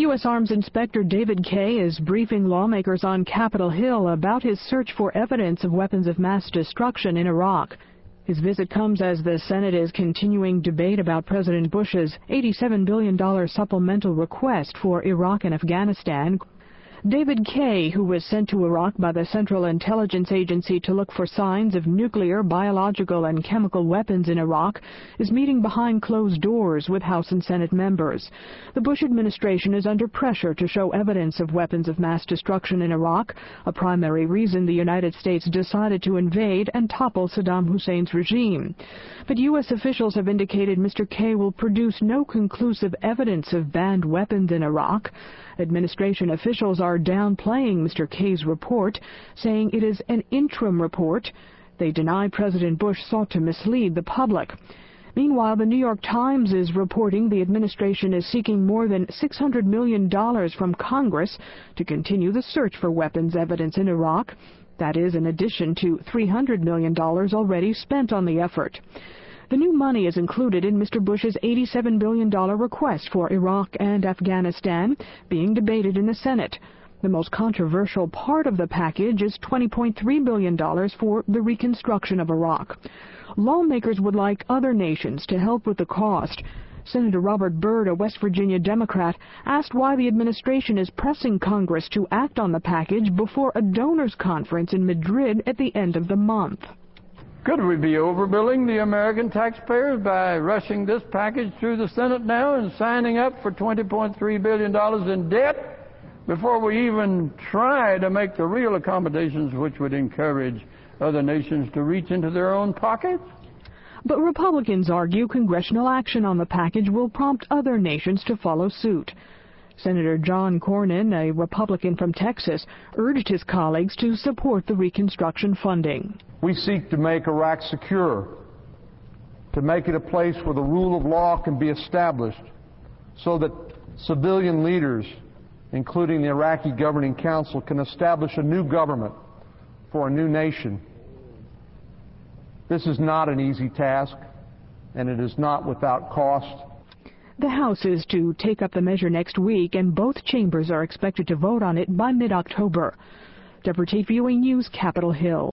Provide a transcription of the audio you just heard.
U.S. Arms Inspector David Kaye is briefing lawmakers on Capitol Hill about his search for evidence of weapons of mass destruction in Iraq. His visit comes as the Senate is continuing debate about President Bush's $87 billion supplemental request for Iraq and Afghanistan. David Kaye, who was sent to Iraq by the Central Intelligence Agency to look for signs of nuclear, biological, and chemical weapons in Iraq, is meeting behind closed doors with House and Senate members. The Bush administration is under pressure to show evidence of weapons of mass destruction in Iraq, a primary reason the United States decided to invade and topple Saddam Hussein's regime. But U.S. officials have indicated Mr. Kaye will produce no conclusive evidence of banned weapons in Iraq. Administration officials are downplaying Mr. Kaye's report, saying it is an interim report. They deny President Bush sought to mislead the public. Meanwhile, the New York Times is reporting the administration is seeking more than $600 million from Congress to continue the search for weapons evidence in Iraq. That is in addition to $300 million already spent on the effort. The new money is included in Mr. Bush's $87 billion request for Iraq and Afghanistan, being debated in the Senate. The most controversial part of the package is $20.3 billion for the reconstruction of Iraq. Lawmakers would like other nations to help with the cost. Senator Robert Byrd, a West Virginia Democrat, asked why the administration is pressing Congress to act on the package before a donors' conference in Madrid at the end of the month. Could we be overbilling the American taxpayers by rushing this package through the Senate now and signing up for $20.3 billion in debt before we even try to make the real accommodations which would encourage other nations to reach into their own pockets? But Republicans argue congressional action on the package will prompt other nations to follow suit. Senator John Cornyn, a Republican from Texas, urged his colleagues to support the reconstruction funding. We seek to make Iraq secure, to make it a place where the rule of law can be established so that civilian leaders, including the Iraqi Governing Council, can establish a new government for a new nation. This is not an easy task, and it is not without cost. The House is to take up the measure next week, and both chambers are expected to vote on it by mid-October. Deborah Tate, VOA News, Capitol Hill.